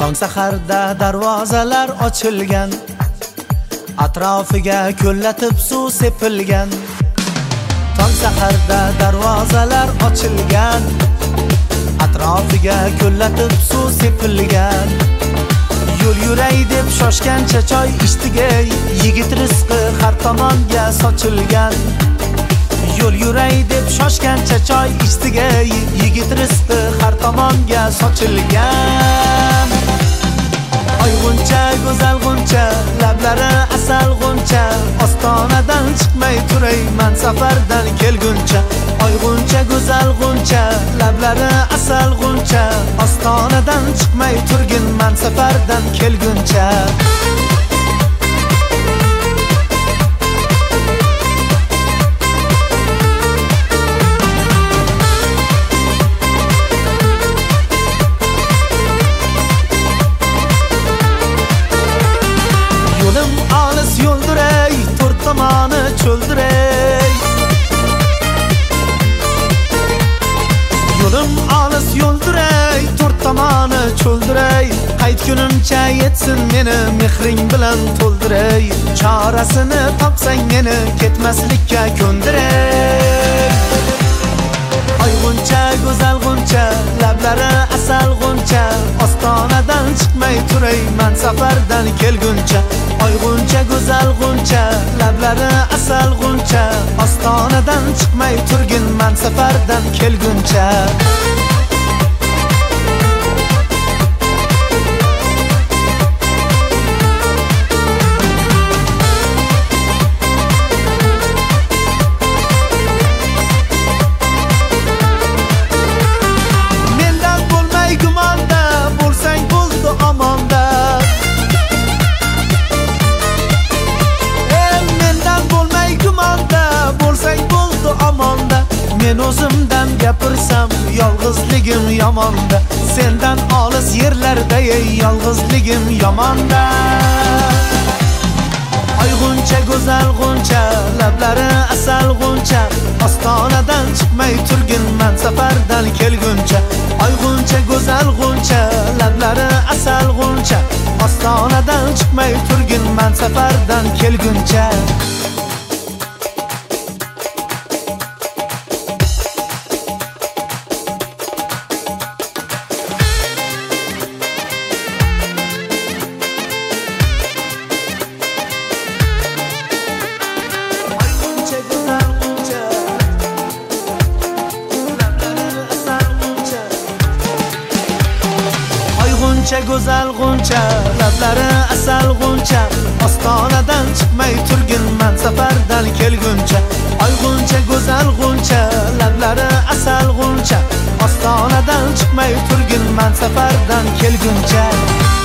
Tong saharda darvozalar ochilgan, atrofiga ko'llatib suv sepilgan. Tong saharda darvozalar ochilgan, atrofiga ko'llatib suv sepilgan. Yo'l yuray deb shoshgancha choy ichdiga, yigit rizqi har tomonga sochilgan. Yo'l yuray deb shoshgancha choy ichdiga, yigit rizqi har tomonga sochilgan. Oy g'uncha, go'zal g'uncha, lablari asal g'uncha, ostonadan chiqmay turayman safardan kelguncha. Oy g'uncha, go'zal g'uncha, lablari asal g'uncha, ostonadan chiqmay turginman safardan kelguncha. Yo'lim olis yo'ldiray, to'rt tomoni cho'ldiray. Yo'lim olis yo'ldiray, to'rt tomoni cho'ldiray. Qaytgunimcha yetsin meni mehring bilan to'ldiray. Chorasini topsang meni ketmaslikka ko'ndiray. Oy g'uncha, go'zal g'uncha, lablari asal g'uncha, ostonadan chiqmay turayman safardan kelguncha. Oy g'uncha, go'zal g'uncha, lablari asal g'uncha, ostonadan chiqmay turginman safardan kelguncha. Men o'zimdan gapirsam yolg'izligim yomonda, sendan olis yerlarda yolg'izligim yomonda. Oy g'uncha, go'zal g'uncha, lablari asal g'uncha, ostonadan chiqmay turginman safardan kelguncha. Oy g'uncha, go'zal g'uncha, lablari asal g'uncha, ostonadan chiqmay turginman safardan kelguncha. G'uncha, go'zal g'uncha, lablari asal g'uncha, ostonadan chiqmay turginman safardan kelguncha. Oy g'uncha, go'zal g'uncha, lablari asal g'uncha, ostonadan chiqmay turginman safardan kelguncha.